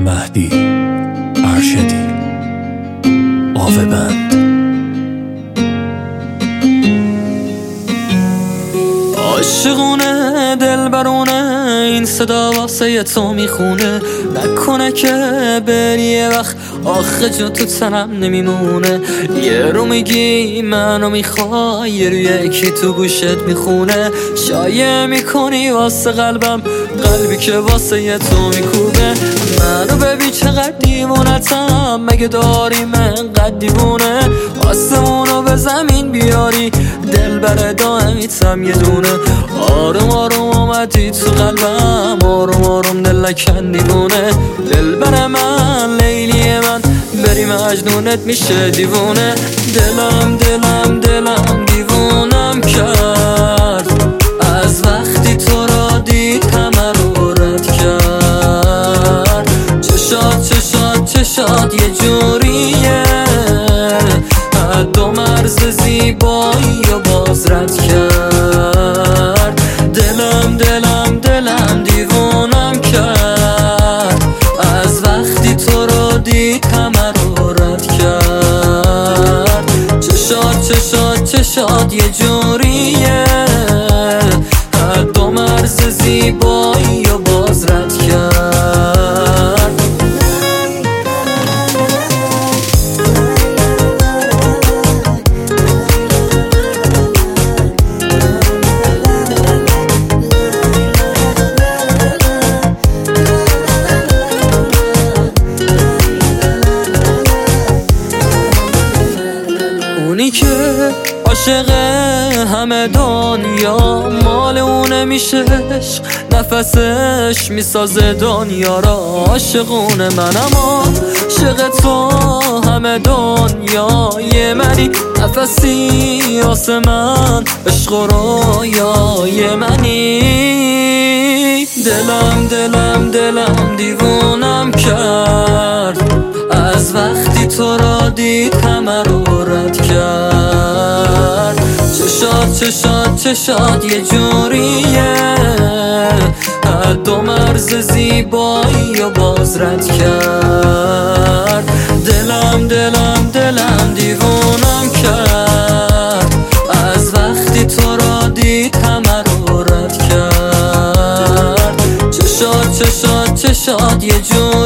مهدی ارشدی آوه‌بند. عاشقونه دلبرونه این صدا واسه تو میخونه، نکنه که بری یه وقت آخه جا تو تنم نمیمونه. یه رو میگی منو میخوای، یه رو یکی تو گوشت میخونه. شایع میکنی واسه قلبم، قلبی که واسه یه تو میکوبه. منو ببین چقدر دیوونتم، مگه داری من قد دیوونه؟ آسمونو به زمین بیاری، دلبر دائمیتم یه دونه. آروم آروم آمدی تو قلبم، آروم آروم دل نکن دیوونه. دلبر من لیلی من، بری مجنونت میشه دیوونه. دلم دلم دلم دیوونم کرد، از وقتی تو را دید همه رو رد کرد. چشات چشات چشات یه جوریه، حد و مرز زیبایی و باز رد کرد. دلم دلم دلم دیوونم کرد، از وقتی تو رو دید همه رو رد کرد. چشات چشات چشات یه جوریه، حد و مرز زیبایی و باز رد کرد. اونی که عاشق همه دنیا، مال اونه میشه نفسش میسازه دنیا را. عاشقونه منم عاشق تو همه دنیا، یه منی نفسی واسه من، عشق و رویای منی. دلم دلم دلم دیوونم کرد، از وقتی تو را دید همه رو رد کرد. چشات چشات چشات یه جوریه، حد و مرز زیبایی و باز رد کرد. دلم دلم دلم دیوونم کرد، از وقتی تو را دید همه رو رد کرد. چشات چشات چشات یه جوریه،